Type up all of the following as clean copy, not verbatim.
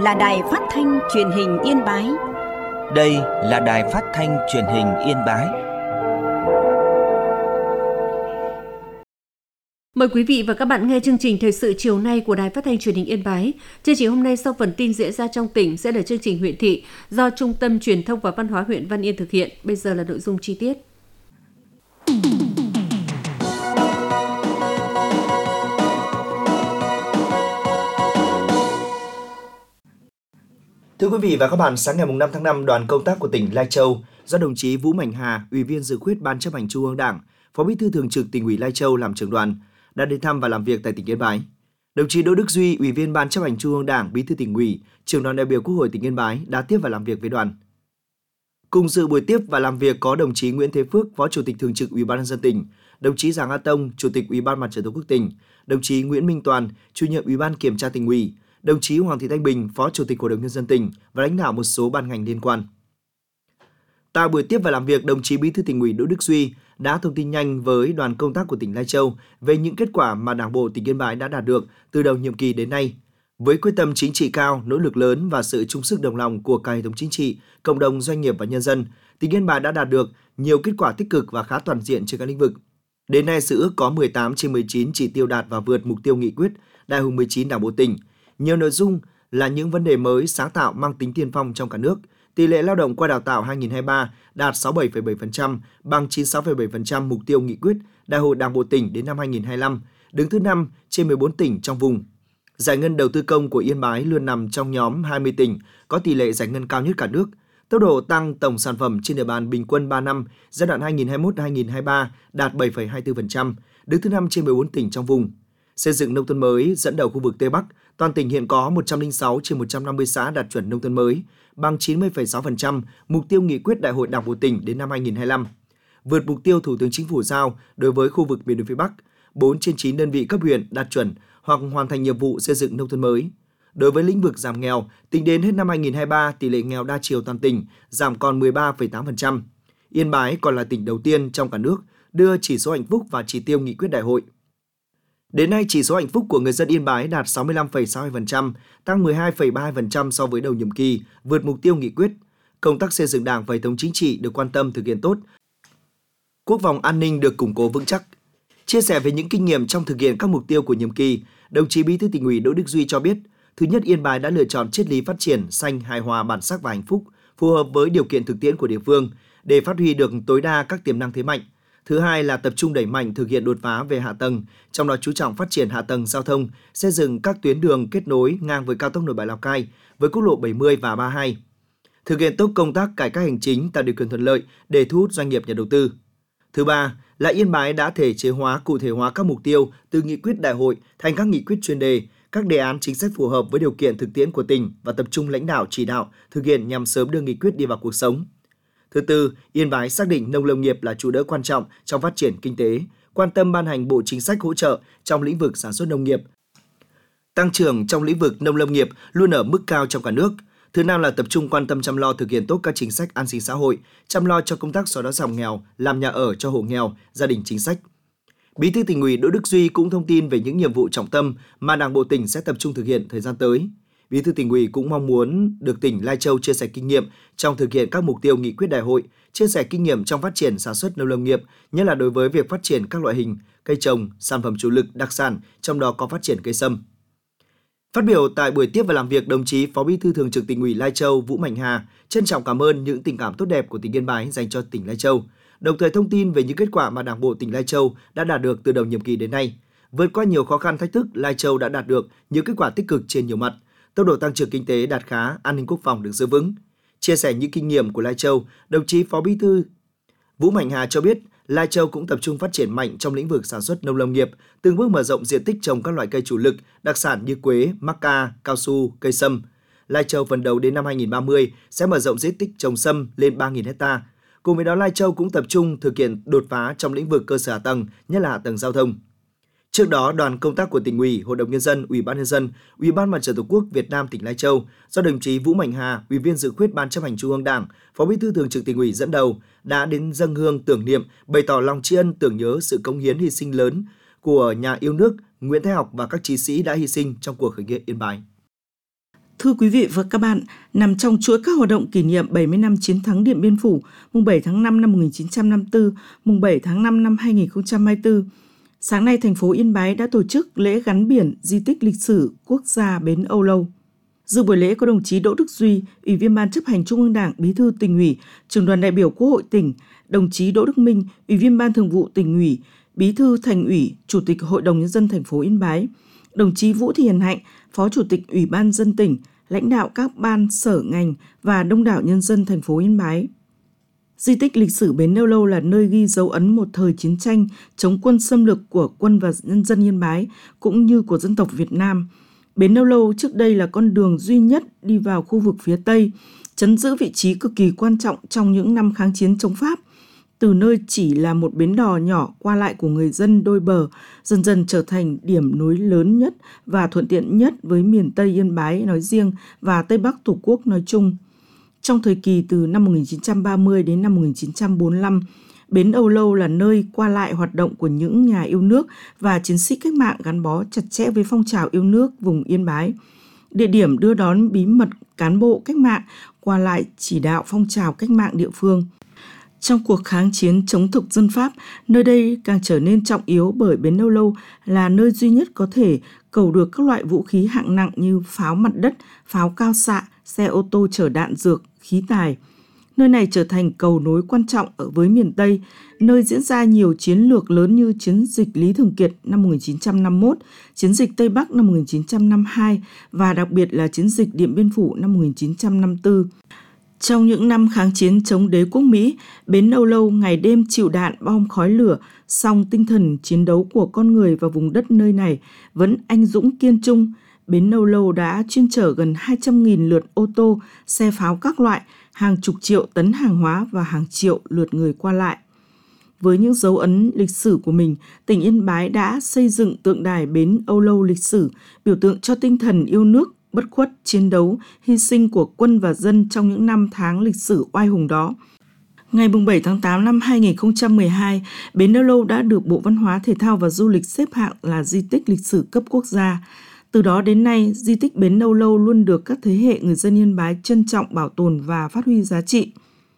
là Đài Phát thanh Truyền hình Yên Bái. Đây là Đài Phát thanh Truyền hình Yên Bái. Mời quý vị và các bạn nghe chương trình Thời sự chiều nay của Đài Phát thanh Truyền hình Yên Bái. Chương trình hôm nay sau phần tin diễn ra trong tỉnh sẽ là chương trình huyện thị do Trung tâm Truyền thông và Văn hóa huyện Văn Yên thực hiện. Bây giờ là nội dung chi tiết. Thưa quý vị và các bạn, sáng ngày 5 tháng 5, đoàn công tác của tỉnh Lai Châu do đồng chí Vũ Mạnh Hà, Ủy viên Dự khuyết Ban Chấp hành Trung ương Đảng, Phó Bí thư Thường trực Tỉnh ủy Lai Châu làm trưởng đoàn đã đến thăm và làm việc tại tỉnh Yên Bái. Đồng chí Đỗ Đức Duy, Ủy viên Ban Chấp hành Trung ương Đảng, Bí thư Tỉnh ủy, Trưởng đoàn đại biểu Quốc hội tỉnh Yên Bái đã tiếp và làm việc với đoàn. Cùng dự buổi tiếp và làm việc có đồng chí Nguyễn Thế Phước, Phó Chủ tịch Thường trực Ủy ban nhân dân tỉnh, đồng chí Giàng A Tông, Chủ tịch Ủy ban Mặt trận Tổ quốc tỉnh, đồng chí Nguyễn Minh Toàn, Chủ nhiệm Ủy ban Kiểm tra Tỉnh ủy, đồng chí Hoàng Thị Thanh Bình, Phó Chủ tịch Hội đồng nhân dân tỉnh và lãnh đạo một số ban ngành liên quan. Tại buổi tiếp và làm việc, đồng chí Bí thư Tỉnh ủy Đỗ Đức Duy đã thông tin nhanh với đoàn công tác của tỉnh Lai Châu về những kết quả mà Đảng bộ tỉnh Yên Bái đã đạt được từ đầu nhiệm kỳ đến nay. Với quyết tâm chính trị cao, nỗ lực lớn và sự chung sức đồng lòng của cả hệ thống chính trị, cộng đồng doanh nghiệp và nhân dân, tỉnh Yên Bái đã đạt được nhiều kết quả tích cực và khá toàn diện trên các lĩnh vực. Đến nay, sự ước có 18 trên 19 chỉ tiêu đạt và vượt mục tiêu nghị quyết Đại hội 19 Đảng bộ tỉnh. Nhiều nội dung là những vấn đề mới sáng tạo mang tính tiên phong trong cả nước. Tỷ lệ lao động qua đào tạo 2023 đạt 67,7%, bằng 96,7% mục tiêu nghị quyết Đại hội Đảng bộ tỉnh đến năm 2025, đứng thứ 5 trên 14 tỉnh trong vùng. Giải ngân đầu tư công của Yên Bái luôn nằm trong nhóm 20 tỉnh có tỷ lệ giải ngân cao nhất cả nước. Tốc độ tăng tổng sản phẩm trên địa bàn bình quân 3 năm giai đoạn 2021-2023 đạt 7,24%, đứng thứ 5 trên 14 tỉnh trong vùng. Xây dựng nông thôn mới dẫn đầu khu vực Tây Bắc, toàn tỉnh hiện có 106 trên 150 xã đạt chuẩn nông thôn mới, bằng 90,6% mục tiêu nghị quyết Đại hội Đảng bộ tỉnh đến năm 2025. Vượt mục tiêu Thủ tướng Chính phủ giao đối với khu vực miền núi phía Bắc, 4 trên 9 đơn vị cấp huyện đạt chuẩn hoặc hoàn thành nhiệm vụ xây dựng nông thôn mới. Đối với lĩnh vực giảm nghèo, tính đến hết năm 2023, tỷ lệ nghèo đa chiều toàn tỉnh giảm còn 13,8%. Yên Bái còn là tỉnh đầu tiên trong cả nước đưa chỉ số hạnh phúc vào chỉ tiêu nghị quyết đại hội. Đến nay, chỉ số hạnh phúc của người dân Yên Bái đạt 65,62%, tăng 12,32% so với đầu nhiệm kỳ, vượt mục tiêu nghị quyết. Công tác xây dựng Đảng và hệ thống chính trị được quan tâm thực hiện tốt. Quốc phòng an ninh được củng cố vững chắc. Chia sẻ về những kinh nghiệm trong thực hiện các mục tiêu của nhiệm kỳ, đồng chí Bí thư Tỉnh ủy Đỗ Đức Duy cho biết, thứ nhất, Yên Bái đã lựa chọn triết lý phát triển xanh, hài hòa, bản sắc và hạnh phúc, phù hợp với điều kiện thực tiễn của địa phương để phát huy được tối đa các tiềm năng thế mạnh. Thứ hai là tập trung đẩy mạnh thực hiện đột phá về hạ tầng, trong đó chú trọng phát triển hạ tầng giao thông, xây dựng các tuyến đường kết nối ngang với cao tốc Nội Bài Lào Cai với quốc lộ 70 và 32. Thực hiện tốt công tác cải cách hành chính tạo điều kiện thuận lợi để thu hút doanh nghiệp nhà đầu tư. Thứ ba là Yên Bái đã thể chế hóa, cụ thể hóa các mục tiêu từ nghị quyết đại hội thành các nghị quyết chuyên đề, các đề án chính sách phù hợp với điều kiện thực tiễn của tỉnh và tập trung lãnh đạo chỉ đạo thực hiện nhằm sớm đưa nghị quyết đi vào cuộc sống. Thứ tư, Yên Bái xác định nông lâm nghiệp là trụ đỡ quan trọng trong phát triển kinh tế, quan tâm ban hành bộ chính sách hỗ trợ trong lĩnh vực sản xuất nông nghiệp. Tăng trưởng trong lĩnh vực nông lâm nghiệp luôn ở mức cao trong cả nước. Thứ năm là tập trung quan tâm chăm lo thực hiện tốt các chính sách an sinh xã hội, chăm lo cho công tác xóa đói giảm nghèo, làm nhà ở cho hộ nghèo, gia đình chính sách. Bí thư Tỉnh ủy Đỗ Đức Duy cũng thông tin về những nhiệm vụ trọng tâm mà Đảng bộ tỉnh sẽ tập trung thực hiện thời gian tới. Bí thư Tỉnh ủy cũng mong muốn được tỉnh Lai Châu chia sẻ kinh nghiệm trong thực hiện các mục tiêu nghị quyết đại hội, chia sẻ kinh nghiệm trong phát triển sản xuất nông lâm nghiệp, nhất là đối với việc phát triển các loại hình cây trồng, sản phẩm chủ lực đặc sản, trong đó có phát triển cây sâm. Phát biểu tại buổi tiếp và làm việc, đồng chí Phó Bí thư Thường trực Tỉnh ủy Lai Châu Vũ Mạnh Hà trân trọng cảm ơn những tình cảm tốt đẹp của tỉnh Yên Bái dành cho tỉnh Lai Châu, đồng thời thông tin về những kết quả mà Đảng bộ tỉnh Lai Châu đã đạt được từ đầu nhiệm kỳ đến nay. Vượt qua nhiều khó khăn thách thức, Lai Châu đã đạt được nhiều kết quả tích cực trên nhiều mặt. Tốc độ tăng trưởng kinh tế đạt khá, an ninh quốc phòng được giữ vững. Chia sẻ những kinh nghiệm của Lai Châu, đồng chí Phó Bí thư Vũ Mạnh Hà cho biết, Lai Châu cũng tập trung phát triển mạnh trong lĩnh vực sản xuất nông lâm nghiệp, từng bước mở rộng diện tích trồng các loại cây chủ lực, đặc sản như quế, mắc ca, cao su, cây sâm. Lai Châu phấn đấu đến năm 2030 sẽ mở rộng diện tích trồng sâm lên 3.000 ha. Cùng với đó, Lai Châu cũng tập trung thực hiện đột phá trong lĩnh vực cơ sở hạ tầng, nhất là hạ tầng giao thông. Trước đó, đoàn công tác của Tỉnh ủy, Hội đồng nhân dân, Ủy ban nhân dân, Ủy ban Mặt trận Tổ quốc Việt Nam tỉnh Lai Châu do đồng chí Vũ Mạnh Hà, Ủy viên Dự khuyết Ban Chấp hành Trung ương Đảng, Phó Bí thư Thường trực Tỉnh ủy dẫn đầu đã đến dâng hương tưởng niệm, bày tỏ lòng tri ân tưởng nhớ sự cống hiến hy sinh lớn của nhà yêu nước Nguyễn Thái Học và các chiến sĩ đã hy sinh trong cuộc khởi nghĩa Yên Bái. Thưa quý vị và các bạn, nằm trong chuỗi các hoạt động kỷ niệm 70 năm chiến thắng Điện Biên Phủ, mùng 7 tháng 5 năm 1954, mùng 7 tháng 5 năm 2024, sáng nay thành phố Yên Bái đã tổ chức lễ gắn biển di tích lịch sử quốc gia Bến Âu Lâu. Dự buổi lễ có đồng chí Đỗ Đức Duy, Ủy viên Ban chấp hành Trung ương Đảng, Bí thư Tỉnh ủy, Trưởng đoàn đại biểu Quốc hội tỉnh, đồng chí Đỗ Đức Minh, Ủy viên Ban Thường vụ Tỉnh ủy, Bí thư Thành ủy, Chủ tịch Hội đồng Nhân dân thành phố Yên Bái, đồng chí Vũ Thị Hiền Hạnh, Phó Chủ tịch Ủy ban nhân dân tỉnh, lãnh đạo các ban, sở, ngành và đông đảo nhân dân thành phố Yên Bái. Di tích lịch sử Bến Âu Lâu là nơi ghi dấu ấn một thời chiến tranh chống quân xâm lược của quân và nhân dân Yên Bái cũng như của dân tộc Việt Nam. Bến Âu Lâu trước đây là con đường duy nhất đi vào khu vực phía Tây, trấn giữ vị trí cực kỳ quan trọng trong những năm kháng chiến chống Pháp. Từ nơi chỉ là một bến đò nhỏ qua lại của người dân đôi bờ, dần dần trở thành điểm nối lớn nhất và thuận tiện nhất với miền Tây Yên Bái nói riêng và Tây Bắc Tổ quốc nói chung. Trong thời kỳ từ năm 1930 đến năm 1945, Bến Âu Lâu là nơi qua lại hoạt động của những nhà yêu nước và chiến sĩ cách mạng gắn bó chặt chẽ với phong trào yêu nước vùng Yên Bái. Địa điểm đưa đón bí mật cán bộ cách mạng qua lại chỉ đạo phong trào cách mạng địa phương. Trong cuộc kháng chiến chống thực dân Pháp, nơi đây càng trở nên trọng yếu bởi Bến Âu Lâu là nơi duy nhất có thể cầu được các loại vũ khí hạng nặng như pháo mặt đất, pháo cao xạ, xe ô tô chở đạn dược, khí tài. Nơi này trở thành cầu nối quan trọng ở với miền Tây, nơi diễn ra nhiều chiến lược lớn như chiến dịch Lý Thường Kiệt năm 1951, chiến dịch Tây Bắc năm 1952 và đặc biệt là chiến dịch Điện Biên Phủ năm 1954. Trong những năm kháng chiến chống đế quốc Mỹ, Bến Âu Lâu ngày đêm chịu đạn bom khói lửa, song tinh thần chiến đấu của con người và vùng đất nơi này vẫn anh dũng kiên trung. Bến Âu Lâu đã chuyên chở gần 200.000 lượt ô tô, xe pháo các loại, hàng chục triệu tấn hàng hóa và hàng triệu lượt người qua lại. Với những dấu ấn lịch sử của mình, tỉnh Yên Bái đã xây dựng tượng đài Bến Âu Lâu lịch sử, biểu tượng cho tinh thần yêu nước, bất khuất, chiến đấu, hy sinh của quân và dân trong những năm tháng lịch sử oai hùng đó. Ngày 7 tháng 8 năm 2012, Bến Âu Lâu đã được Bộ Văn hóa, Thể thao và Du lịch xếp hạng là di tích lịch sử cấp quốc gia. Từ đó đến nay, di tích Bến Âu Lâu luôn được các thế hệ người dân Yên Bái trân trọng, bảo tồn và phát huy giá trị.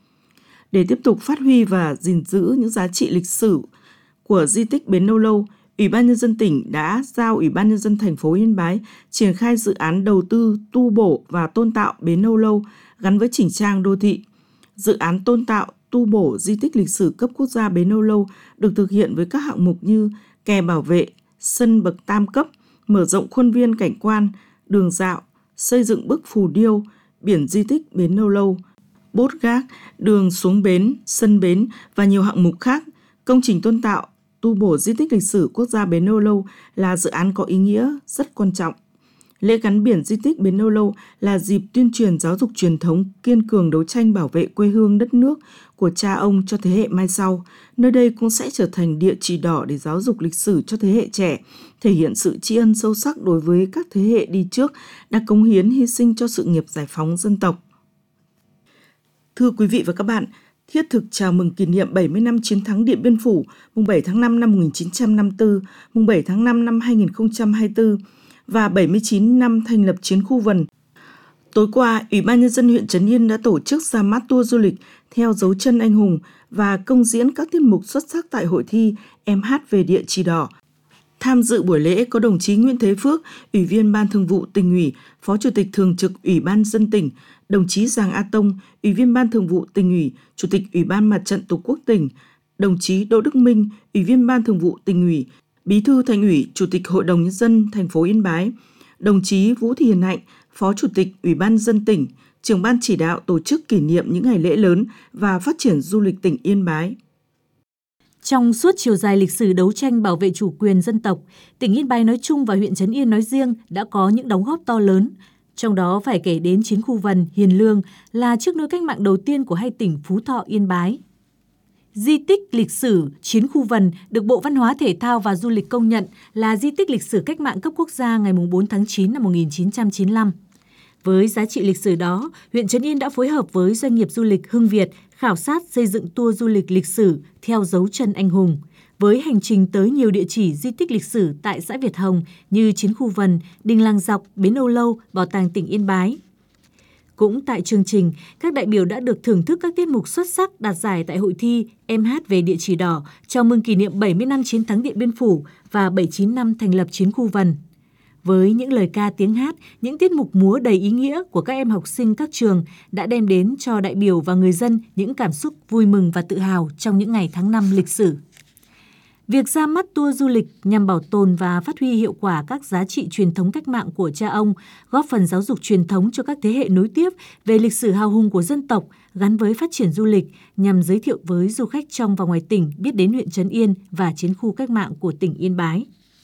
Để tiếp tục phát huy và gìn giữ những giá trị lịch sử của di tích Bến Âu Lâu, Ủy ban Nhân dân tỉnh đã giao Ủy ban Nhân dân thành phố Yên Bái triển khai dự án đầu tư tu bổ và tôn tạo Bến Âu Lâu gắn với chỉnh trang đô thị. Dự án tôn tạo, tu bổ di tích lịch sử cấp quốc gia Bến Âu Lâu được thực hiện với các hạng mục như kè bảo vệ, sân bậc tam cấp, mở rộng khuôn viên cảnh quan, đường dạo, xây dựng bức phù điêu, biển di tích Bến Âu Lâu, bốt gác, đường xuống bến, sân bến và nhiều hạng mục khác. Công trình tôn tạo, tu bổ di tích lịch sử quốc gia Bến Âu Lâu là dự án có ý nghĩa rất quan trọng. Lễ gắn biển di tích Bến Âu Lâu là dịp tuyên truyền giáo dục truyền thống kiên cường đấu tranh bảo vệ quê hương đất nước của cha ông cho thế hệ mai sau. Nơi đây cũng sẽ trở thành địa chỉ đỏ để giáo dục lịch sử cho thế hệ trẻ, thể hiện sự tri ân sâu sắc đối với các thế hệ đi trước đã cống hiến hy sinh cho sự nghiệp giải phóng dân tộc. Thưa quý vị và các bạn, thiết thực chào mừng kỷ niệm 70 năm chiến thắng Điện Biên Phủ, mùng 7 tháng 5 năm 1954, mùng 7 tháng 5 năm 2024 và 79 năm thành lập Chiến khu Vần. Tối qua, Ủy ban Nhân dân huyện Trấn Yên đã tổ chức ra mắt tour du lịch theo dấu chân anh hùng và công diễn các tiết mục xuất sắc tại hội thi Em hát về địa chỉ đỏ. Tham dự buổi lễ có đồng chí Nguyễn Thế Phước, Ủy viên Ban Thường vụ Tỉnh ủy, Phó Chủ tịch Thường trực Ủy ban Nhân dân tỉnh, đồng chí Giàng A Tông, Ủy viên Ban Thường vụ Tỉnh ủy, Chủ tịch Ủy ban Mặt trận Tổ quốc tỉnh, đồng chí Đỗ Đức Minh, Ủy viên Ban Thường vụ Tỉnh ủy, Bí thư Thành ủy, Chủ tịch Hội đồng Nhân dân thành phố Yên Bái, đồng chí Vũ Thị Hiền Hạnh, Phó Chủ tịch Ủy ban Nhân dân tỉnh, trưởng ban chỉ đạo tổ chức kỷ niệm những ngày lễ lớn và phát triển du lịch tỉnh Yên Bái. Trong suốt chiều dài lịch sử đấu tranh bảo vệ chủ quyền dân tộc, tỉnh Yên Bái nói chung và huyện Trấn Yên nói riêng đã có những đóng góp to lớn. Trong đó phải kể đến Chiến khu Vần, Hiền Lương là chiếc nối cách mạng đầu tiên của hai tỉnh Phú Thọ, Yên Bái. Di tích lịch sử Chiến khu Vần được Bộ Văn hóa, Thể thao và Du lịch công nhận là di tích lịch sử cách mạng cấp quốc gia ngày 4 tháng 9 năm 1995. Với giá trị lịch sử đó, huyện Trấn Yên đã phối hợp với doanh nghiệp du lịch Hưng Việt khảo sát xây dựng tour du lịch lịch sử theo dấu chân anh hùng. với hành trình tới nhiều địa chỉ di tích lịch sử tại xã Việt Hồng như Chiến khu Vần, Đình Làng Dọc, Bến Âu Lâu, Bảo tàng tỉnh Yên Bái. Cũng tại chương trình, các đại biểu đã được thưởng thức các tiết mục xuất sắc đạt giải tại hội thi Em hát về địa chỉ đỏ chào mừng kỷ niệm 70 năm chiến thắng Điện Biên Phủ và 79 năm thành lập Chiến khu Vần. Với những lời ca tiếng hát, những tiết mục múa đầy ý nghĩa của các em học sinh các trường đã đem đến cho đại biểu và người dân những cảm xúc vui mừng và tự hào trong những ngày tháng 5 lịch sử. Việc ra mắt tour du lịch nhằm bảo tồn và phát huy hiệu quả các giá trị truyền thống cách mạng của cha ông, góp phần giáo dục truyền thống cho các thế hệ nối tiếp về lịch sử hào hùng của dân tộc gắn với phát triển du lịch, nhằm giới thiệu với du khách trong và ngoài tỉnh biết đến huyện Trấn Yên và chiến khu cách mạng của tỉnh Yên Bái.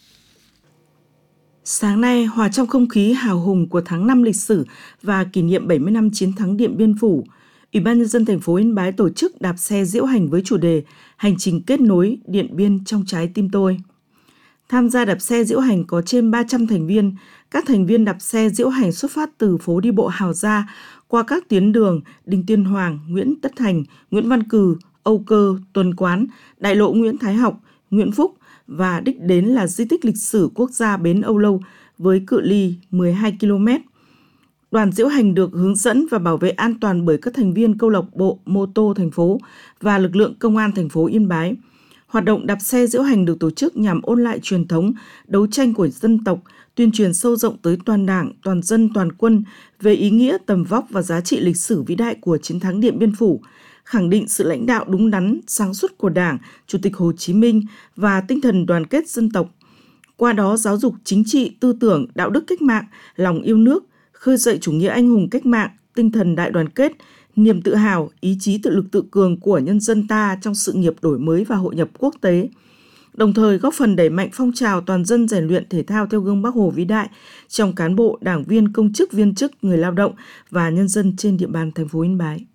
Sáng nay, hòa trong không khí hào hùng của tháng 5 lịch sử và kỷ niệm 70 năm chiến thắng Điện Biên Phủ, Ủy ban Nhân dân thành phố Yên Bái tổ chức đạp xe diễu hành với chủ đề Hành trình kết nối Điện Biên trong trái tim tôi. Tham gia đạp xe diễu hành có trên 300 thành viên. Các thành viên đạp xe diễu hành xuất phát từ phố đi bộ Hào Gia qua các tuyến đường Đinh Tiên Hoàng, Nguyễn Tất Thành, Nguyễn Văn Cừ, Âu Cơ, Tuần Quán, đại lộ Nguyễn Thái Học, Nguyễn Phúc và đích đến là di tích lịch sử quốc gia Bến Âu Lâu với cự ly 12 km. Đoàn diễu hành được hướng dẫn và bảo vệ an toàn bởi các thành viên câu lạc bộ mô tô thành phố và lực lượng công an thành phố Yên Bái. Hoạt động đạp xe diễu hành được tổ chức nhằm ôn lại truyền thống đấu tranh của dân tộc, tuyên truyền sâu rộng tới toàn Đảng, toàn dân, toàn quân về ý nghĩa, tầm vóc và giá trị lịch sử vĩ đại của chiến thắng Điện Biên Phủ, khẳng định sự lãnh đạo đúng đắn, sáng suốt của Đảng, Chủ tịch Hồ Chí Minh và tinh thần đoàn kết dân tộc. Qua đó giáo dục chính trị, tư tưởng, đạo đức cách mạng, lòng yêu nước, khơi dậy chủ nghĩa anh hùng cách mạng, tinh thần đại đoàn kết, niềm tự hào, ý chí tự lực tự cường của nhân dân ta trong sự nghiệp đổi mới và hội nhập quốc tế. Đồng thời góp phần đẩy mạnh phong trào toàn dân rèn luyện thể thao theo gương Bác Hồ vĩ đại trong cán bộ, đảng viên, công chức, viên chức, người lao động và nhân dân trên địa bàn thành phố Yên Bái.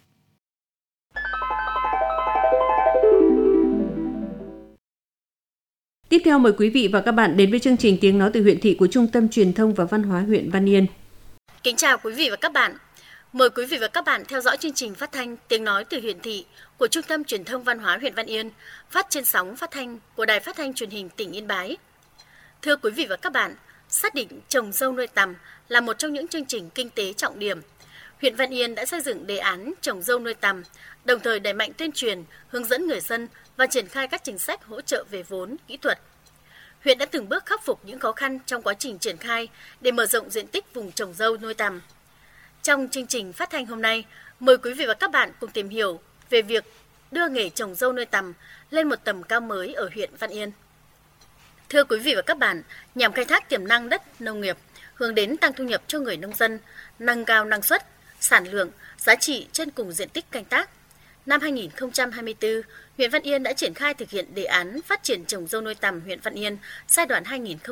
Tiếp theo mời quý vị và các bạn đến với chương trình Tiếng nói từ huyện thị của Trung tâm Truyền thông và Văn hóa huyện Văn Yên. Kính chào quý vị và các bạn. Mời quý vị và các bạn theo dõi chương trình phát thanh Tiếng nói từ huyện thị của Trung tâm Truyền thông Văn hóa huyện Văn Yên, phát trên sóng phát thanh của Đài Phát thanh Truyền hình tỉnh Yên Bái. Thưa quý vị và các bạn, xác định trồng dâu nuôi tằm là một trong những chương trình kinh tế trọng điểm. Huyện Văn Yên đã xây dựng đề án trồng dâu nuôi tằm, đồng thời đẩy mạnh tuyên truyền, hướng dẫn người dân và triển khai các chính sách hỗ trợ về vốn, kỹ thuật. Huyện đã từng bước khắc phục những khó khăn trong quá trình triển khai để mở rộng diện tích vùng trồng dâu nuôi tằm. Trong chương trình phát thanh hôm nay, mời quý vị và các bạn cùng tìm hiểu về việc đưa nghề trồng dâu nuôi tằm lên một tầm cao mới ở huyện Văn Yên. Thưa quý vị và các bạn, nhằm khai thác tiềm năng đất nông nghiệp, hướng đến tăng thu nhập cho người nông dân, nâng cao năng suất, sản lượng, giá trị trên cùng diện tích canh tác, năm 2024, huyện Văn Yên đã triển khai thực hiện đề án phát triển trồng dâu nuôi tằm huyện Văn Yên giai đoạn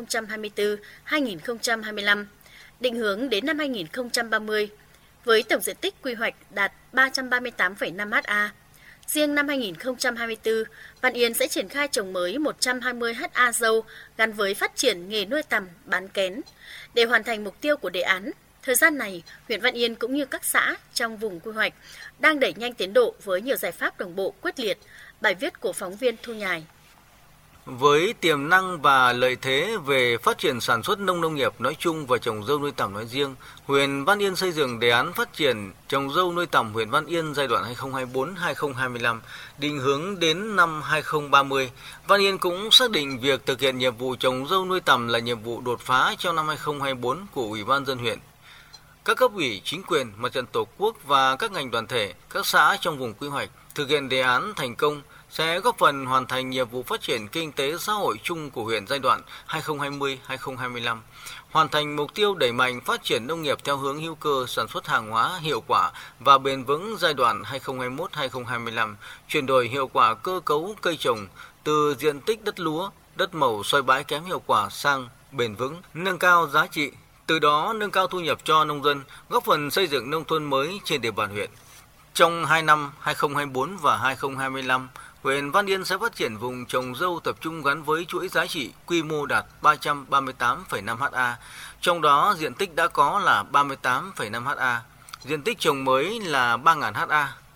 2024-2025, định hướng đến năm 2030, với tổng diện tích quy hoạch đạt 338,5 ha. Riêng năm 2024, Văn Yên sẽ triển khai trồng mới 120 ha dâu gắn với phát triển nghề nuôi tằm bán kén. Để hoàn thành mục tiêu của đề án, thời gian này, huyện Văn Yên cũng như các xã trong vùng quy hoạch đang đẩy nhanh tiến độ với nhiều giải pháp đồng bộ quyết liệt. Bài viết của phóng viên Thu Nhài. Với tiềm năng và lợi thế về phát triển sản xuất nông nghiệp nói chung và trồng dâu nuôi tằm nói riêng, huyện Văn Yên xây dựng đề án phát triển trồng dâu nuôi tằm huyện Văn Yên giai đoạn 2024-2025, định hướng đến năm 2030. Văn Yên cũng xác định việc thực hiện nhiệm vụ trồng dâu nuôi tằm là nhiệm vụ đột phá trong năm 2024 của Ủy ban nhân dân huyện. Các cấp ủy, chính quyền, mặt trận Tổ quốc và các ngành đoàn thể, các xã trong vùng quy hoạch thực hiện đề án thành công sẽ góp phần hoàn thành nhiệm vụ phát triển kinh tế xã hội chung của huyện giai đoạn 2020-2025, hoàn thành mục tiêu đẩy mạnh phát triển nông nghiệp theo hướng hữu cơ, sản xuất hàng hóa hiệu quả và bền vững giai đoạn 2021-2025, chuyển đổi hiệu quả cơ cấu cây trồng từ diện tích đất lúa, đất màu xoay bãi kém hiệu quả sang bền vững, nâng cao giá trị, từ đó nâng cao thu nhập cho nông dân, góp phần xây dựng nông thôn mới trên địa bàn huyện. Trong 2 năm 2024 và 2025, huyện Văn Yên sẽ phát triển vùng trồng dâu tập trung gắn với chuỗi giá trị quy mô đạt 338,5 ha, trong đó diện tích đã có là 38,5 ha, diện tích trồng mới là 3.000 ha.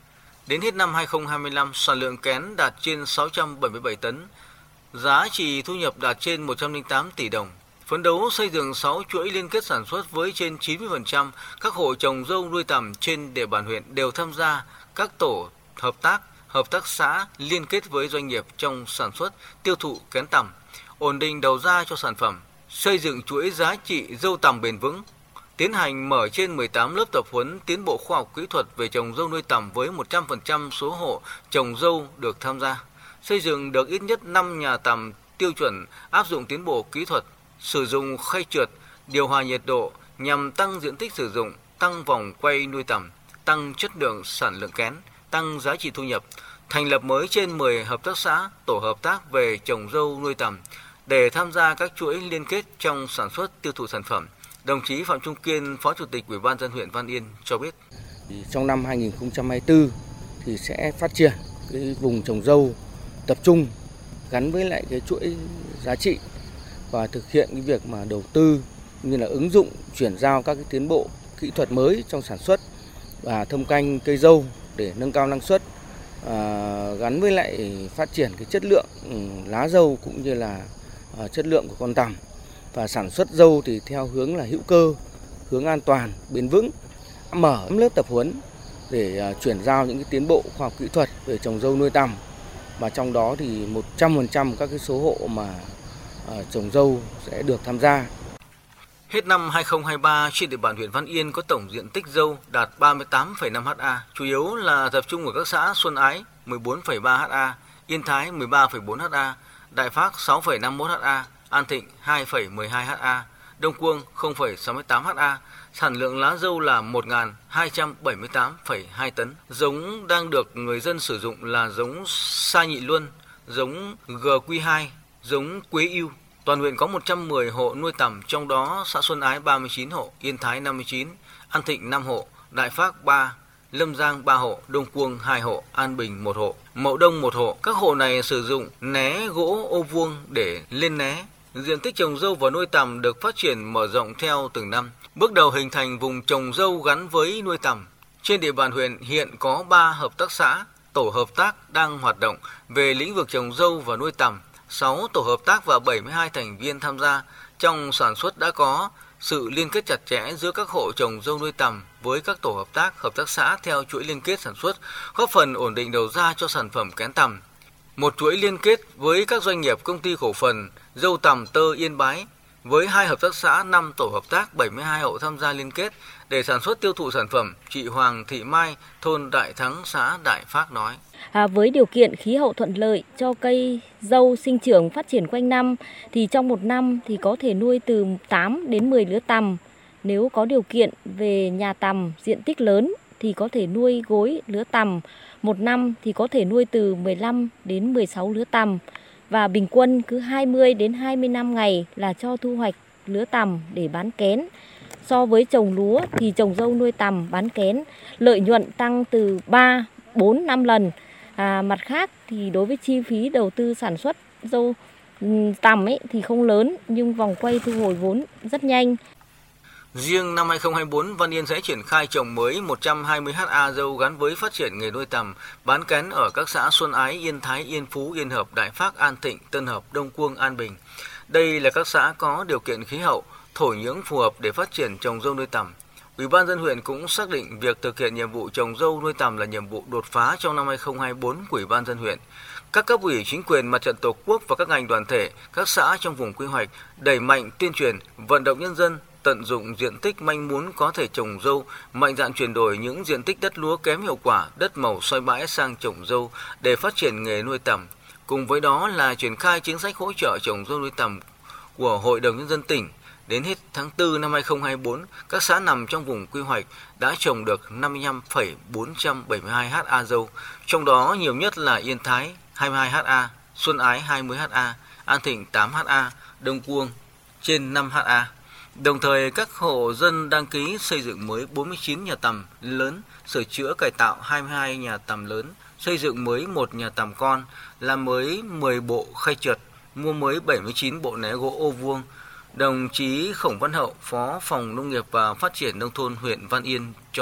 Đến hết năm 2025, sản lượng kén đạt trên 677 tấn, giá trị thu nhập đạt trên 108 tỷ đồng. Phấn đấu xây dựng 6 chuỗi liên kết sản xuất với trên 90% các hộ trồng dâu nuôi tằm trên địa bàn huyện đều tham gia các tổ hợp tác xã liên kết với doanh nghiệp trong sản xuất, tiêu thụ kén tằm, ổn định đầu ra cho sản phẩm, xây dựng chuỗi giá trị dâu tằm bền vững, tiến hành mở trên 18 lớp tập huấn tiến bộ khoa học kỹ thuật về trồng dâu nuôi tằm với 100% số hộ trồng dâu được tham gia, xây dựng được ít nhất 5 nhà tằm tiêu chuẩn áp dụng tiến bộ kỹ thuật, sử dụng khay trượt, điều hòa nhiệt độ nhằm tăng diện tích sử dụng, tăng vòng quay nuôi tằm, tăng chất lượng sản lượng kén, tăng giá trị thu nhập, thành lập mới trên 10 hợp tác xã, tổ hợp tác về trồng dâu nuôi tằm để tham gia các chuỗi liên kết trong sản xuất tiêu thụ sản phẩm. Đồng chí Phạm Trung Kiên, Phó Chủ tịch Ủy ban nhân dân huyện Văn Yên cho biết. Trong năm 2024 thì sẽ phát triển cái vùng trồng dâu tập trung gắn với lại cái chuỗi giá trị và thực hiện cái việc mà đầu tư như là ứng dụng chuyển giao các cái tiến bộ kỹ thuật mới trong sản xuất và thâm canh cây dâu để nâng cao năng suất, gắn với lại phát triển cái chất lượng lá dâu cũng như là chất lượng của con tằm, và sản xuất dâu thì theo hướng là hữu cơ, hướng an toàn, bền vững, mở lớp tập huấn để chuyển giao những cái tiến bộ khoa học kỹ thuật về trồng dâu nuôi tằm, và trong đó thì 100% các cái số hộ mà trồng dâu sẽ được tham gia. Hết năm 2023, trên địa bàn huyện Văn Yên có tổng diện tích dâu đạt 38,5 ha, chủ yếu là tập trung ở các xã Xuân Ái 14,3 ha, Yên Thái 13,4 ha, Đại Phác 6,51 ha, An Thịnh 2,12 ha, Đông Quương 0,68 ha. Sản lượng lá dâu là 1.278,2 tấn. Giống đang được người dân sử dụng là giống Sa Nhị Luân, giống GQ2, giống Quế Yêu. Toàn huyện có 110 hộ nuôi tằm, trong đó xã Xuân Ái 39 hộ, Yên Thái 59, An Thịnh 5 hộ, Đại Phác 3, Lâm Giang 3 hộ, Đông Quương 2 hộ, An Bình 1 hộ, Mậu Đông 1 hộ. Các hộ này sử dụng né gỗ ô vuông để lên né. Diện tích trồng dâu và nuôi tằm được phát triển mở rộng theo từng năm. Bước đầu hình thành vùng trồng dâu gắn với nuôi tằm. Trên địa bàn huyện hiện có 3 hợp tác xã, tổ hợp tác đang hoạt động về lĩnh vực trồng dâu và nuôi tằm, 6 tổ hợp tác và 72 thành viên tham gia. Trong sản xuất đã có sự liên kết chặt chẽ giữa các hộ trồng dâu nuôi tằm với các tổ hợp tác xã theo chuỗi liên kết sản xuất, góp phần ổn định đầu ra cho sản phẩm kén tằm. Một chuỗi liên kết với các doanh nghiệp công ty cổ phần dâu tằm tơ Yên Bái với 2 hợp tác xã, 5 tổ hợp tác, 72 hộ tham gia liên kết để sản xuất tiêu thụ sản phẩm. Chị Hoàng Thị Mai, thôn Đại Thắng, xã Đại Phác nói. Với điều kiện khí hậu thuận lợi cho cây dâu sinh trưởng phát triển quanh năm thì trong một năm thì có thể nuôi từ 8 đến 10 lứa tằm. Nếu có điều kiện về nhà tằm diện tích lớn thì có thể nuôi gối lứa tằm. Một năm thì có thể nuôi từ 15 đến 16 lứa tằm. Và bình quân cứ 20 đến 25 ngày là cho thu hoạch lứa tằm để bán kén. So với trồng lúa thì trồng dâu nuôi tằm bán kén lợi nhuận tăng từ 3, 4, 5 lần. Mặt khác thì đối với chi phí đầu tư sản xuất dâu tằm thì không lớn nhưng vòng quay thu hồi vốn rất nhanh. Riêng năm 2024, Văn Yên sẽ triển khai trồng mới 120 ha dâu gắn với phát triển nghề nuôi tằm, bán kén ở các xã Xuân Ái, Yên Thái, Yên Phú, Yên Hợp, Đại Phác, An Thịnh, Tân Hợp, Đông Quương, An Bình. Đây là các xã có điều kiện khí hậu, thổ nhưỡng phù hợp để phát triển trồng dâu nuôi tằm. Ủy ban nhân dân huyện cũng xác định việc thực hiện nhiệm vụ trồng dâu nuôi tằm là nhiệm vụ đột phá trong năm 2024 của Ủy ban nhân dân huyện. Các cấp ủy, chính quyền, mặt trận Tổ quốc và các ngành đoàn thể, các xã trong vùng quy hoạch đẩy mạnh tuyên truyền, vận động nhân dân tận dụng diện tích manh mún có thể trồng dâu, mạnh dạn chuyển đổi những diện tích đất lúa kém hiệu quả, đất màu xoay bãi sang trồng dâu để phát triển nghề nuôi tằm. Cùng với đó là triển khai chính sách hỗ trợ trồng dâu nuôi tằm của Hội đồng Nhân dân tỉnh. Đến hết tháng 4 năm 2024, các xã nằm trong vùng quy hoạch đã trồng được 55,472 ha dâu, trong đó nhiều nhất là Yên Thái 22 ha, Xuân Ái 20 ha, An Thịnh 8 ha, Đông Quương trên 5 ha. Đồng thời, các hộ dân đăng ký xây dựng mới 49 nhà tằm lớn, sửa chữa cải tạo 22 nhà tằm lớn, xây dựng mới 1 nhà tằm con, làm mới 10 bộ khay trượt, mua mới 79 bộ né gỗ ô vuông. Đồng chí Khổng Văn Hậu, Phó Phòng Nông nghiệp và Phát triển Nông thôn huyện Văn Yên cho hay.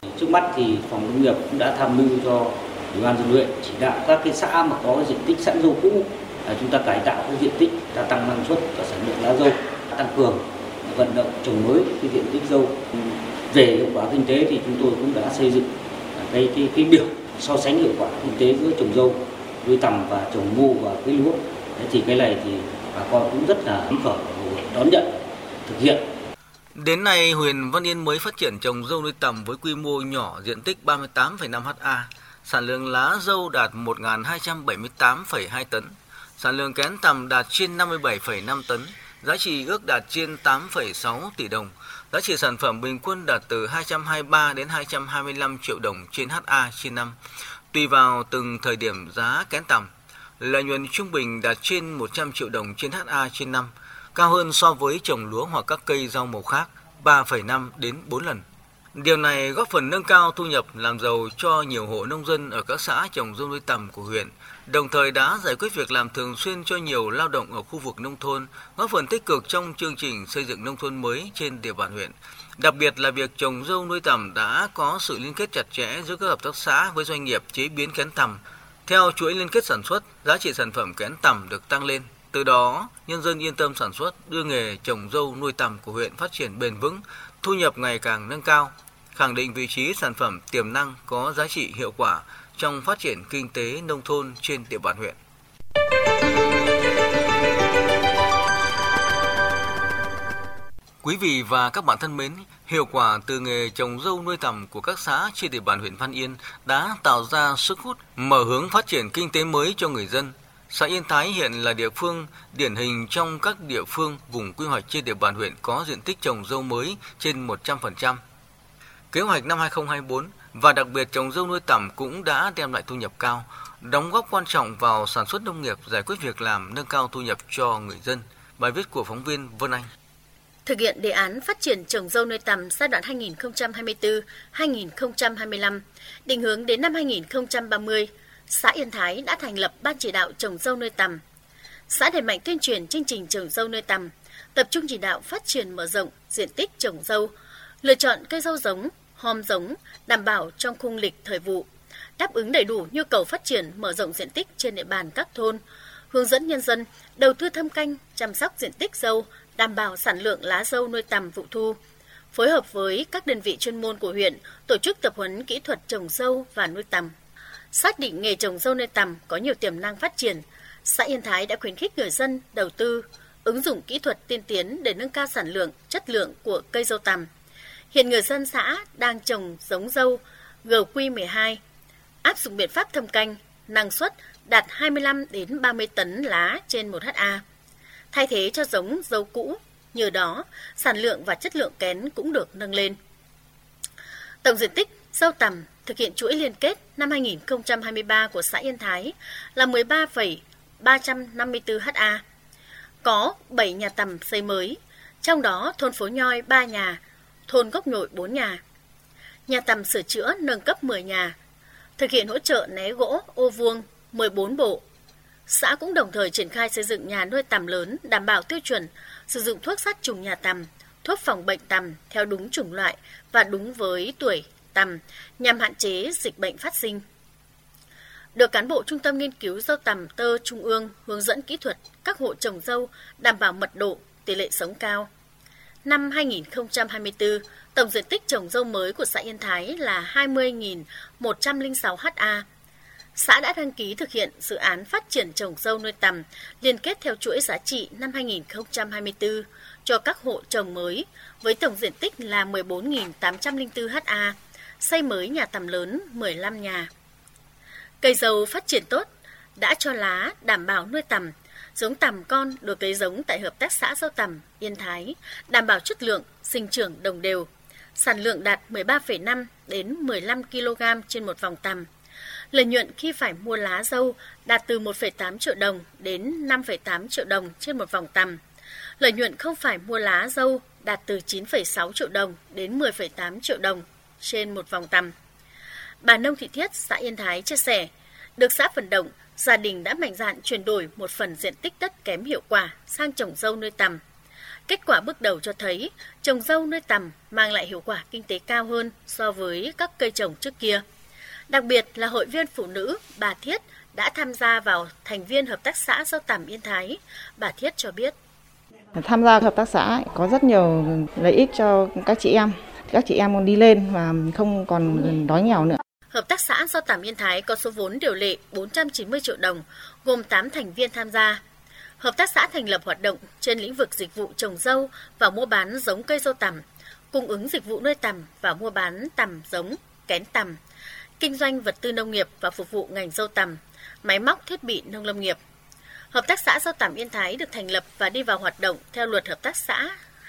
Trước mắt thì phòng nông nghiệp cũng đã tham mưu cho Ủy ban dân huyện chỉ đạo các cái xã mà có diện tích sẵn dâu cũ là chúng ta cải tạo cái diện tích, gia tăng năng suất và sản lượng lá dâu, tăng cường vận động trồng mới cái diện tích dâu. Về hiệu quả kinh tế thì chúng tôi cũng đã xây dựng cái biểu so sánh hiệu quả kinh tế giữa trồng dâu, nuôi tằm và trồng ngô và cây lúa. Thì cái này thì bà con cũng rất là phấn khởi đón nhận thực hiện. Đến nay, huyện Văn Yên mới phát triển trồng dâu nuôi tằm với quy mô nhỏ, diện tích 38,5 ha, sản lượng lá dâu đạt 1.278,2 tấn, sản lượng kén tằm đạt trên 57,5 tấn, giá trị ước đạt trên 8,6 tỷ đồng, giá trị sản phẩm bình quân đạt từ 223 đến 225 triệu đồng trên ha trên năm, tùy vào từng thời điểm giá kén tằm. Lợi nhuận trung bình đạt trên 100 triệu đồng trên ha trên năm, cao hơn so với trồng lúa hoặc các cây rau màu khác 3,5 đến 4 lần. Điều này góp phần nâng cao thu nhập, làm giàu cho nhiều hộ nông dân ở các xã trồng dâu nuôi tằm của huyện, đồng thời đã giải quyết việc làm thường xuyên cho nhiều lao động ở khu vực nông thôn, góp phần tích cực trong chương trình xây dựng nông thôn mới trên địa bàn huyện. Đặc biệt là việc trồng dâu nuôi tằm đã có sự liên kết chặt chẽ giữa các hợp tác xã với doanh nghiệp chế biến kén tằm. Theo chuỗi liên kết sản xuất, giá trị sản phẩm kén tằm được tăng lên. Từ đó, nhân dân yên tâm sản xuất, đưa nghề trồng dâu nuôi tằm của huyện phát triển bền vững, thu nhập ngày càng nâng cao, khẳng định vị trí sản phẩm tiềm năng có giá trị hiệu quả trong phát triển kinh tế nông thôn trên địa bàn huyện. Quý vị và các bạn thân mến, hiệu quả từ nghề trồng dâu nuôi tằm của các xã trên địa bàn huyện Văn Yên đã tạo ra sức hút, mở hướng phát triển kinh tế mới cho người dân. Xã Yên Thái hiện là địa phương điển hình trong các địa phương vùng quy hoạch trên địa bàn huyện có diện tích trồng dâu mới trên 100%. Kế hoạch năm 2024 và đặc biệt trồng dâu nuôi tằm cũng đã đem lại thu nhập cao, đóng góp quan trọng vào sản xuất nông nghiệp, giải quyết việc làm, nâng cao thu nhập cho người dân. Bài viết của phóng viên Vân Anh. Thực hiện đề án phát triển trồng dâu nuôi tằm giai đoạn 2024-2025, định hướng đến năm 2030, xã Yên Thái đã thành lập Ban chỉ đạo trồng dâu nuôi tằm. Xã đẩy mạnh tuyên truyền chương trình trồng dâu nuôi tằm, tập trung chỉ đạo phát triển mở rộng diện tích trồng dâu, lựa chọn cây dâu giống, hom giống đảm bảo trong khung lịch thời vụ, đáp ứng đầy đủ nhu cầu phát triển mở rộng diện tích trên địa bàn các thôn, hướng dẫn nhân dân đầu tư thâm canh, chăm sóc diện tích dâu, đảm bảo sản lượng lá dâu nuôi tằm vụ thu, phối hợp với các đơn vị chuyên môn của huyện tổ chức tập huấn kỹ thuật trồng dâu và nuôi tằm. Xác định nghề trồng dâu nuôi tằm có nhiều tiềm năng phát triển, xã Yên Thái đã khuyến khích người dân đầu tư, ứng dụng kỹ thuật tiên tiến để nâng cao sản lượng, chất lượng của cây dâu tằm. Hiện người dân xã đang trồng giống dâu GQ12, áp dụng biện pháp thâm canh, năng suất đạt 25 đến 30 tấn lá trên 1 ha, thay thế cho giống dâu cũ. Nhờ đó, sản lượng và chất lượng kén cũng được nâng lên. Tổng diện tích dâu tằm thực hiện chuỗi liên kết năm 2023 của xã Yên Thái là 13,354 ha. Có 7 nhà tằm xây mới, trong đó thôn Phố Nhoi 3 nhà, thôn Gốc Nhội 4 nhà. Nhà tằm sửa chữa nâng cấp 10 nhà, thực hiện hỗ trợ né gỗ ô vuông 14 bộ. Xã cũng đồng thời triển khai xây dựng nhà nuôi tằm lớn đảm bảo tiêu chuẩn, sử dụng thuốc sát trùng nhà tằm, thuốc phòng bệnh tằm theo đúng chủng loại và đúng với tuổi tằm nhằm hạn chế dịch bệnh phát sinh. Được cán bộ Trung tâm Nghiên cứu Dâu tằm tơ Trung ương hướng dẫn kỹ thuật các hộ trồng dâu đảm bảo mật độ, tỷ lệ sống cao. Năm 2024, tổng diện tích trồng dâu mới của xã Yên Thái là 20.106 ha. Xã đã đăng ký thực hiện dự án phát triển trồng dâu nuôi tằm liên kết theo chuỗi giá trị năm 2024 cho các hộ trồng mới với tổng diện tích là 14.804 ha, xây mới nhà tằm lớn 15 nhà. Cây dâu phát triển tốt, đã cho lá đảm bảo nuôi tằm, giống tằm con được cấy giống tại Hợp tác xã Dâu tằm Yên Thái, đảm bảo chất lượng, sinh trưởng đồng đều. Sản lượng đạt 13,5 đến 15 kg trên một vòng tằm. Lợi nhuận khi phải mua lá dâu đạt từ 1,8 triệu đồng đến 5,8 triệu đồng trên một vòng tằm. Lợi nhuận không phải mua lá dâu đạt từ 9,6 triệu đồng đến 10,8 triệu đồng trên một vòng tằm. Bà Nông Thị Thiết, xã Yên Thái chia sẻ, được xã vận động, gia đình đã mạnh dạn chuyển đổi một phần diện tích đất kém hiệu quả sang trồng dâu nuôi tằm. Kết quả bước đầu cho thấy trồng dâu nuôi tằm mang lại hiệu quả kinh tế cao hơn so với các cây trồng trước kia. Đặc biệt là hội viên phụ nữ bà Thiết đã tham gia vào thành viên hợp tác xã dâu tằm Yên Thái. Bà Thiết cho biết. Tham gia hợp tác xã có rất nhiều lợi ích cho các chị em. Các chị em còn đi lên và không còn đói nghèo nữa. Hợp tác xã dâu tằm Yên Thái có số vốn điều lệ 490 triệu đồng, gồm 8 thành viên tham gia. Hợp tác xã thành lập hoạt động trên lĩnh vực dịch vụ trồng dâu và mua bán giống cây dâu tằm, cung ứng dịch vụ nuôi tằm và mua bán tằm giống, kén tằm, kinh doanh vật tư nông nghiệp và phục vụ ngành dâu tằm, máy móc thiết bị nông lâm nghiệp. Hợp tác xã dâu tằm Yên Thái được thành lập và đi vào hoạt động theo Luật Hợp tác xã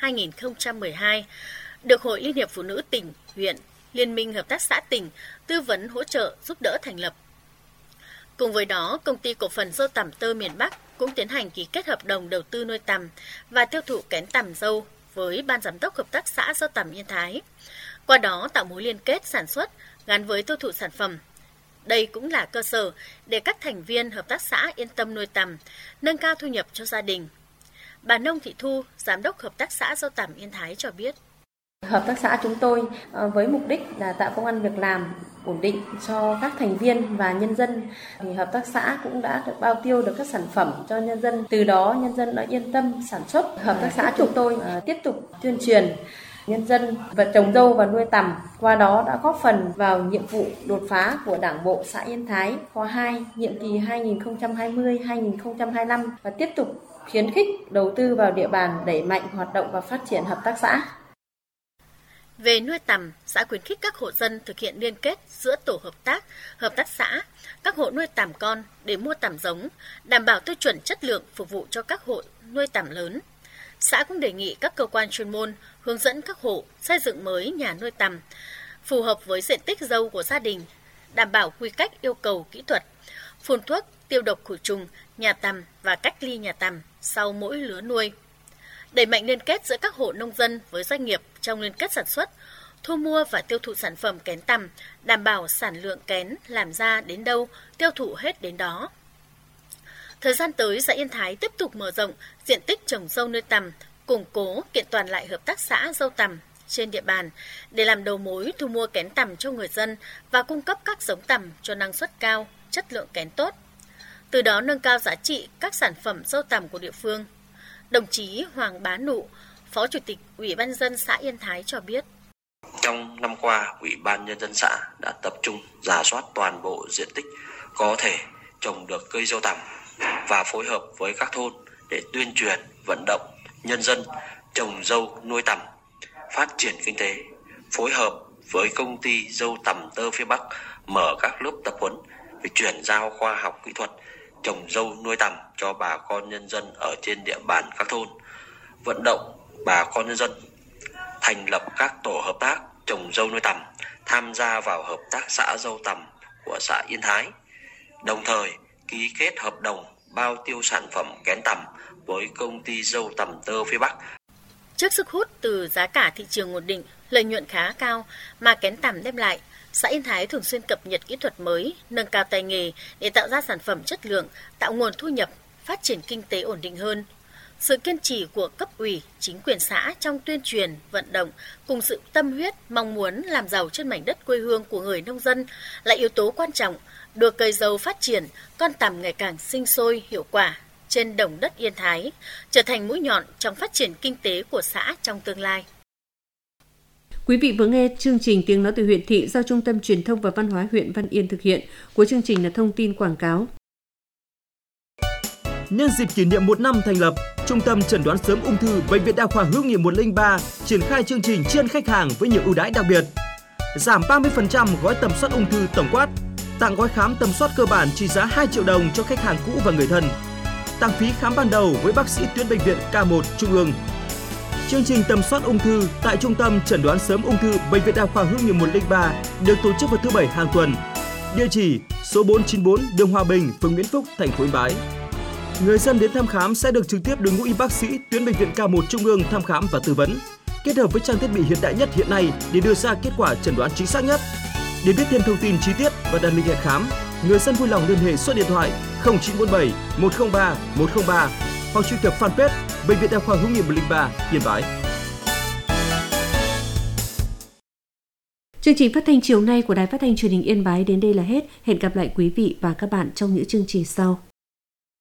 2012, được Hội Liên hiệp Phụ nữ tỉnh, huyện, Liên minh Hợp tác xã tỉnh tư vấn hỗ trợ giúp đỡ thành lập. Cùng với đó, Công ty Cổ phần Dâu tằm Tơ miền Bắc cũng tiến hành ký kết hợp đồng đầu tư nuôi tằm và tiêu thụ kén tằm dâu với Ban Giám đốc Hợp tác xã Dâu tằm Yên Thái. Qua đó tạo mối liên kết sản xuất gắn với tiêu thụ sản phẩm. Đây cũng là cơ sở để các thành viên hợp tác xã yên tâm nuôi tằm, nâng cao thu nhập cho gia đình. Bà Nông Thị Thu, Giám đốc Hợp tác xã Dâu tằm Yên Thái cho biết. Hợp tác xã chúng tôi với mục đích là tạo công ăn việc làm ổn định cho các thành viên và nhân dân, thì hợp tác xã cũng đã được bao tiêu được các sản phẩm cho nhân dân. Từ đó nhân dân đã yên tâm sản xuất. Hợp tác xã chúng tôi tiếp tục tuyên truyền nhân dân và trồng dâu và nuôi tằm, qua đó đã góp phần vào nhiệm vụ đột phá của Đảng bộ xã Yên Thái khóa 2 nhiệm kỳ 2020-2025 và tiếp tục khuyến khích đầu tư vào địa bàn, đẩy mạnh hoạt động và phát triển hợp tác xã. Về nuôi tằm, xã khuyến khích các hộ dân thực hiện liên kết giữa tổ hợp tác xã, các hộ nuôi tằm con để mua tằm giống, đảm bảo tiêu chuẩn chất lượng phục vụ cho các hộ nuôi tằm lớn. Xã cũng đề nghị các cơ quan chuyên môn hướng dẫn các hộ xây dựng mới nhà nuôi tằm, phù hợp với diện tích dâu của gia đình, đảm bảo quy cách yêu cầu kỹ thuật, phun thuốc, tiêu độc khử trùng nhà tằm và cách ly nhà tằm sau mỗi lứa nuôi. Đẩy mạnh liên kết giữa các hộ nông dân với doanh nghiệp trong liên kết sản xuất, thu mua và tiêu thụ sản phẩm kén tằm, đảm bảo sản lượng kén làm ra đến đâu, tiêu thụ hết đến đó. Thời gian tới, xã Yên Thái tiếp tục mở rộng diện tích trồng dâu nuôi tằm, củng cố kiện toàn lại hợp tác xã dâu tằm trên địa bàn để làm đầu mối thu mua kén tằm cho người dân và cung cấp các giống tằm cho năng suất cao, chất lượng kén tốt. Từ đó nâng cao giá trị các sản phẩm dâu tằm của địa phương. Đồng chí Hoàng Bá Nụ, Phó Chủ tịch Ủy ban nhân dân xã Yên Thái cho biết. Trong năm qua, Ủy ban nhân dân xã đã tập trung rà soát toàn bộ diện tích có thể trồng được cây dâu tằm và phối hợp với các thôn để tuyên truyền, vận động nhân dân trồng dâu nuôi tằm, phát triển kinh tế, phối hợp với công ty dâu tằm Tơ phía Bắc mở các lớp tập huấn về chuyển giao khoa học kỹ thuật trồng dâu nuôi tằm cho bà con nhân dân ở trên địa bàn các thôn, vận động bà con nhân dân thành lập các tổ hợp tác trồng dâu nuôi tằm, tham gia vào hợp tác xã dâu tằm của xã Yên Thái, đồng thời ký kết hợp đồng bao tiêu sản phẩm kén tằm với công ty dâu tằm Tơ phía Bắc. Trước sức hút từ giá cả thị trường ổn định, lợi nhuận khá cao mà kén tằm đem lại, xã Yên Thái thường xuyên cập nhật kỹ thuật mới, nâng cao tay nghề để tạo ra sản phẩm chất lượng, tạo nguồn thu nhập, phát triển kinh tế ổn định hơn. Sự kiên trì của cấp ủy, chính quyền xã trong tuyên truyền, vận động cùng sự tâm huyết, mong muốn làm giàu trên mảnh đất quê hương của người nông dân là yếu tố quan trọng đưa cây dâu phát triển, con tằm ngày càng sinh sôi, hiệu quả trên đồng đất Yên Thái, trở thành mũi nhọn trong phát triển kinh tế của xã trong tương lai. Quý vị vừa nghe chương trình Tiếng nói từ huyện thị do Trung tâm Truyền thông và Văn hóa huyện Văn Yên thực hiện. Cuối chương trình là thông tin quảng cáo. Nhân dịp kỷ niệm 1 năm thành lập, Trung tâm Chẩn đoán sớm ung thư Bệnh viện Đa khoa Hữu nghị 103 triển khai chương trình tri ân khách hàng với nhiều ưu đãi đặc biệt. Giảm 30% gói tầm soát ung thư tổng quát, tặng gói khám tầm soát cơ bản trị giá 2 triệu đồng cho khách hàng cũ và người thân. Tặng phí khám ban đầu với bác sĩ tuyến bệnh viện K1 Trung ương. Chương trình tầm soát ung thư tại Trung tâm Chẩn đoán sớm ung thư Bệnh viện Đa khoa Hữu nghị 103 được tổ chức vào thứ Bảy hàng tuần. Địa chỉ số 494 đường Hòa Bình, phường Nguyễn Phúc, thành phố Yên Bái. Người dân đến thăm khám sẽ được trực tiếp đội ngũ y bác sĩ tuyến bệnh viện K1 Trung ương thăm khám và tư vấn, kết hợp với trang thiết bị hiện đại nhất hiện nay để đưa ra kết quả chẩn đoán chính xác nhất. Để biết thêm thông tin chi tiết và đặt lịch hẹn khám, người dân vui lòng liên hệ số điện thoại 0947 103 103 hoặc truy cập fanpage Bệnh viện Đa khoa Hữu nghị 103 Yên Bái. Chương trình phát thanh chiều nay của Đài Phát thanh Truyền hình Yên Bái đến đây là hết. Hẹn gặp lại quý vị và các bạn trong những chương trình sau.